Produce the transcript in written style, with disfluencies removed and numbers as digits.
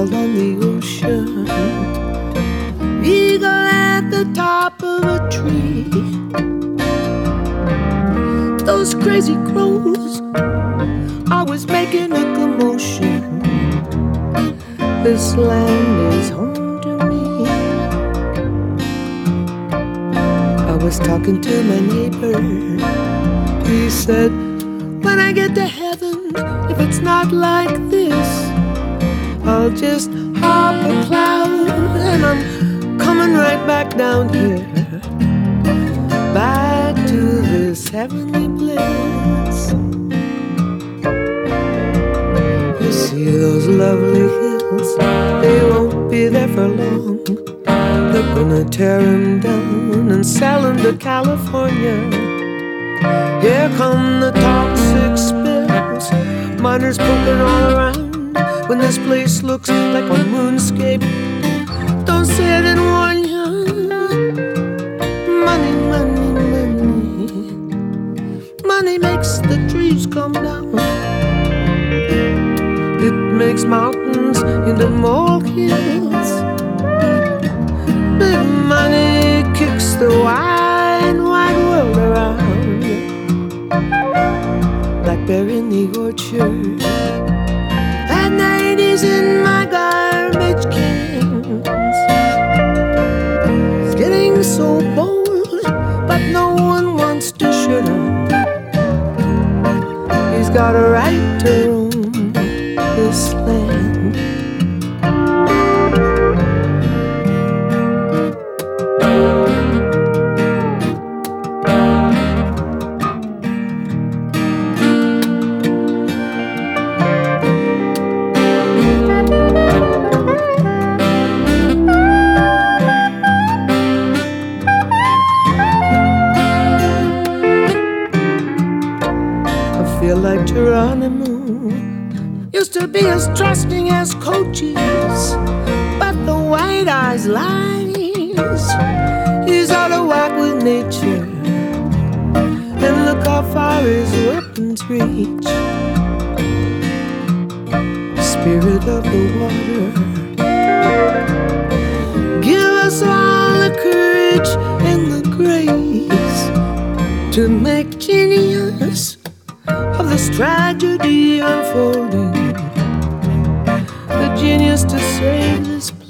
sailed on the ocean, eagle at the top of a tree. Those crazy crows always making a commotion. This land is home to me. I was talking to my neighbor. He said, when I get to heaven, if it's not like this, I'll just hop a cloud and I'm coming right back down here, back to this heavenly bliss. You see those lovely hills, they won't be there for long. They're gonna tear them down and sell them to California. Here come the toxic spills, miners poking all around. When this place looks like a moonscape, don't say I didn't warn you. Money, money, money, money makes the trees come down. It makes mountains into molehills. Big money kicks the wide, wide world around. Blackberry in the orchard, at night he's in my garbage cans. He's getting so bold, but no one wants to shoot him. He's got a right to roam this land. Like Geronimo used to be as trusting as Cochise, but the white eyes lies. He's out of whack with nature, and look how far his weapons reach. Spirit of the water, give us all the courage and the grace to make genius of this tragedy unfolding, the genius to save this place.